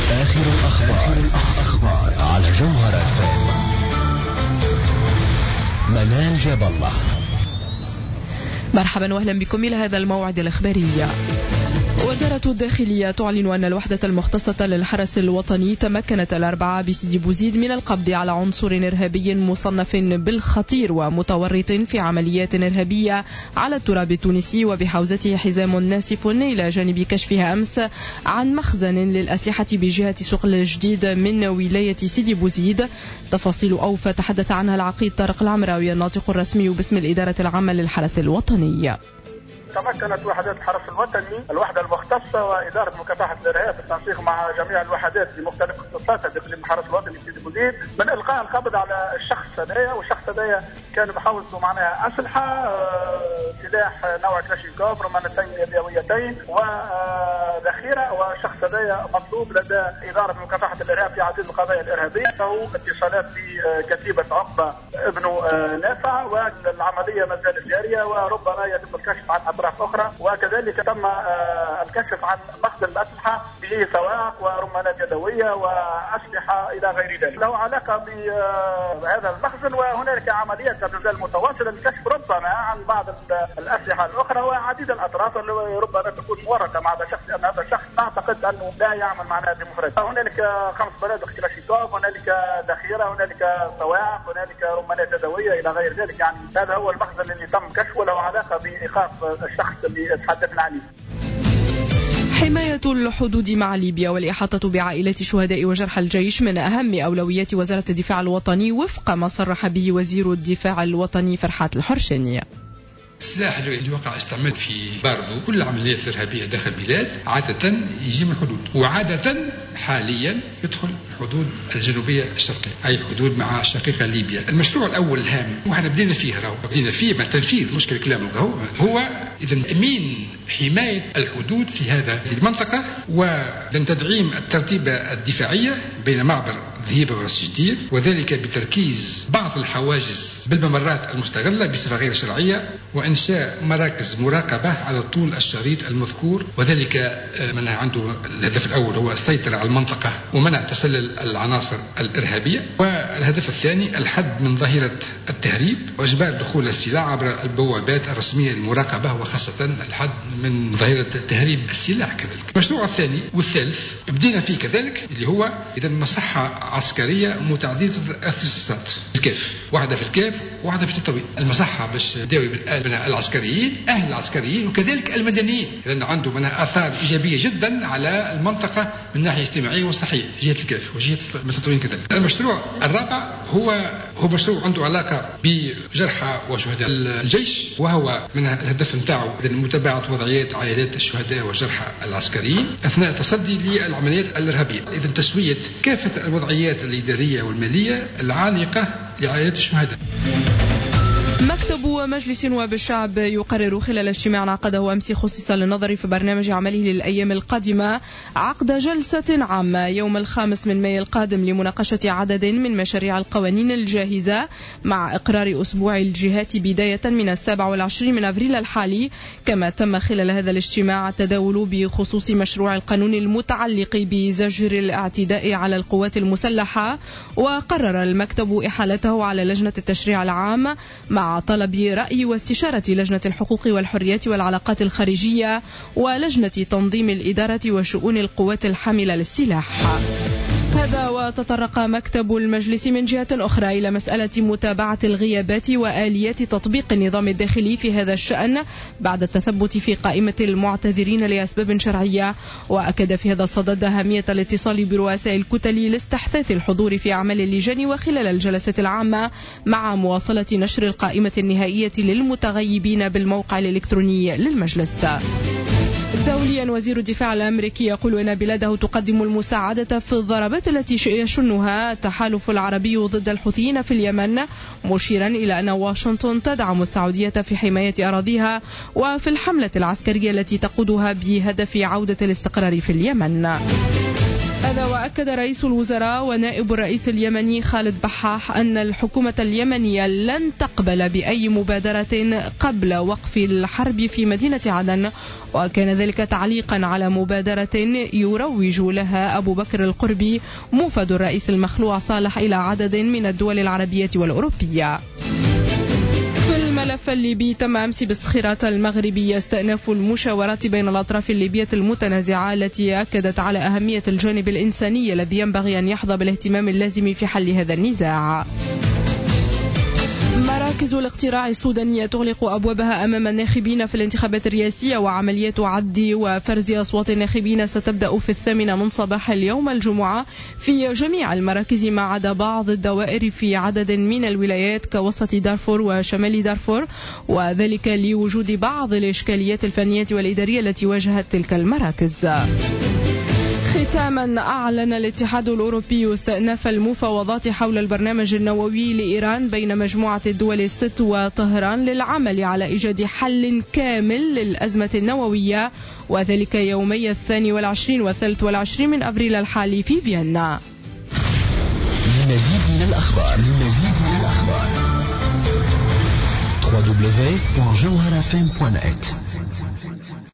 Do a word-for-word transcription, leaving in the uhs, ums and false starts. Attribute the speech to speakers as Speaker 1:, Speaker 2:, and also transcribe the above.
Speaker 1: آخر الأخبار, الأخبار على جوهر اف ام. منال جاب الله.
Speaker 2: مرحبا واهلا بكم إلى هذا الموعد الإخباري. وزارة الداخلية تعلن أن الوحدة المختصة للحرس الوطني تمكنت الأربعاء بسيدي بوزيد من القبض على عنصر إرهابي مصنف بالخطير ومتورط في عمليات إرهابية على التراب التونسي، وبحوزته حزام ناسف إلى جانب كشفها أمس عن مخزن للأسلحة بجهة سوق الجديد من ولاية سيدي بوزيد. تفاصيل أوفى تحدث عنها العقيد طارق العمراوي الناطق الرسمي باسم الإدارة العامة للحرس الوطني.
Speaker 3: تمكنت وحدات الحرس الوطني الوحدة المختصة وإدارة مكافحة الإرهاب بالتنسيق مع جميع الوحدات في مختلف اختصاصات بإقليم الحرس الوطني في سيدي بوزيد من إلقاء القبض على الشخص هذايا، والشخص هذايا كان بحوزته معناها أسلحة، سلاح نوع كلاشينكوف، رمانتين يدويتين وذخيرة. والشخص هذايا مطلوب لدى إدارة مكافحة الإرهاب في عديد القضايا الإرهابية، له اتصالات بكتيبة عقبة ابن نافع، والعملية ما زالت جارية وربما يتم الكشف عن أطراف أخرى. وكذلك تم الكشف عن مخزن الأسلحة به سواق ورمانات يدوية وأسلحة إلى غير ذلك له علاقة بهذا المخزن. وهناك عمليات لا تزال متواصلة للكشف ربما عن بعض الأسلحة الأخرى وعديد الأطراف اللي ربما تكون مورطة مع هذا الشخص، لأن هذا الشخص نعتقد أنه لا يعمل معنا بمفرد. هنالك خمس بنادق كلاشينكوف، هنالك ذخيرة، هنالك سواق، هنالك رمانات يدوية إلى غير ذلك. يعني هذا هو المخزن اللي تم كشفه له علاقة بإيقاف الشخص اللي تحدثنا عنه.
Speaker 2: حماية الحدود مع ليبيا والإحاطة بعائلات شهداء وجرحى الجيش من أهم أولويات وزارة الدفاع الوطني وفق ما صرح به وزير الدفاع الوطني فرحات الحرشاني.
Speaker 4: السلاح اللي وقع استعمال في باردو كل العمليات الإرهابية داخل البلاد عادة يجي من الحدود، وعادة حاليا يدخل الحدود الجنوبية الشرقية، أي حدود مع شقيقة ليبيا. المشروع الأول الهام وإحنا بدينا فيه راهو بدينا فيه مع تنفيذ مشكل الكلام هو هو إذا تأمين حماية الحدود في هذا المنطقة، ومن تدعيم الترتيبة الدفاعية بين معبر ذهيبة وراس جدير، وذلك بتركيز بعض الحواجز بالممرات المستغلة بصفة غير شرعية، وإنشاء مراكز مراقبة على طول الشريط المذكور، وذلك من عنده الهدف الأول هو السيطرة على المنطقة ومنع تسلل العناصر الإرهابية، والهدف الثاني الحد من ظاهرة التهريب وإجبار دخول السلاح عبر البوابات الرسمية للمراقبة، وخاصة الحد من ظاهرة تهريب السلاح. كذلك المشروع الثاني والثالث بدينا فيه كذلك اللي هو إذا مصحة عسكرية متعددة الاختصاصات الكاف، واحدة في الكاف واحدة في تطوي. المصحة باش تداوي بالآبناء العسكريين أهل العسكريين وكذلك المدنيين، لأن عنده منها آثار إيجابية جدا على المنطقة من ناحية اجتماعية وصحية جهة الكاف وجهة التطوين كذلك. المشروع الرابع هو هو مشروع عنده علاقة بجرحى وشهداء الجيش، وهو من الهدف نتاعو متابعة وضعيات عائلات الشهداء وجرحى العسكريين أثناء التصدي للعمليات الإرهابية، إذا تسوية كافة الوضعيات الإدارية والمالية العالقة لعائلات الشهداء.
Speaker 2: مكتب مجلس نواب الشعب يقرر خلال اجتماع عقده أمس خصص للنظر في برنامج عمله للأيام القادمة عقد جلسة عامة يوم الخامس من مايو القادم لمناقشة عدد من مشاريع القوانين الجاهزة مع إقرار أسبوع الجهات بداية من السابع والعشرين من أبريل الحالي. كما تم خلال هذا الاجتماع التداول بخصوص مشروع القانون المتعلق بزجر الاعتداء على القوات المسلحة، وقرر المكتب إحالته على لجنة التشريع العام مع طلب رأي واستشارة لجنة الحقوق والحريات والعلاقات الخارجية ولجنة تنظيم الإدارة وشؤون القوات الحاملة للسلاح. هذا وتطرق مكتب المجلس من جهة أخرى إلى مسألة متابعة الغيابات وآليات تطبيق النظام الداخلي في هذا الشأن بعد التثبت في قائمة المعتذرين لأسباب شرعية، وأكد في هذا الصدد أهمية الاتصال برؤساء الكتل لاستحثاث الحضور في أعمال اللجان وخلال الجلسات العامة، مع مواصلة نشر القائمة النهائية للمتغيبين بالموقع الإلكتروني للمجلس. دوليا وزير الدفاع الأمريكي يقول أن بلاده تقدم المساعدة في الضربات التي يشنها التحالف العربي ضد الحوثيين في اليمن، مشيرا إلى أن واشنطن تدعم السعودية في حماية أراضيها وفي الحملة العسكرية التي تقودها بهدف عودة الاستقرار في اليمن. هذا وأكد رئيس الوزراء ونائب الرئيس اليمني خالد بحاح أن الحكومة اليمنية لن تقبل بأي مبادرة قبل وقف الحرب في مدينة عدن، وكان ذلك تعليقا على مبادرة يروج لها أبو بكر القربي موفد الرئيس المخلوع صالح إلى عدد من الدول العربية والأوروبية. في الملف الليبي تم أمس بالصخيرات المغربية استئناف المشاورات بين الأطراف الليبية المتنازعة التي أكدت على أهمية الجانب الإنساني الذي ينبغي أن يحظى بالاهتمام اللازم في حل هذا النزاع. مراكز الاقتراع السودانية تغلق أبوابها أمام الناخبين في الانتخابات الرئاسية، وعمليات عد وفرز أصوات الناخبين ستبدأ في الثامنة من صباح اليوم الجمعة في جميع المراكز ما عدا بعض الدوائر في عدد من الولايات كوسط دارفور وشمال دارفور، وذلك لوجود بعض الإشكاليات الفنية والإدارية التي واجهت تلك المراكز. ختاما، أعلن الاتحاد الأوروبي استئناف المفاوضات حول البرنامج النووي لإيران بين مجموعة الدول الست وطهران للعمل على إيجاد حل كامل للأزمة النووية، وذلك يومي الثاني والعشرين والثالث والعشرين من أبريل الحالي في فيينا.
Speaker 1: لمزيد من الأخبار لمزيد من الأخبار دبليو دبليو دبليو دوت جوهرة إف إم دوت نت.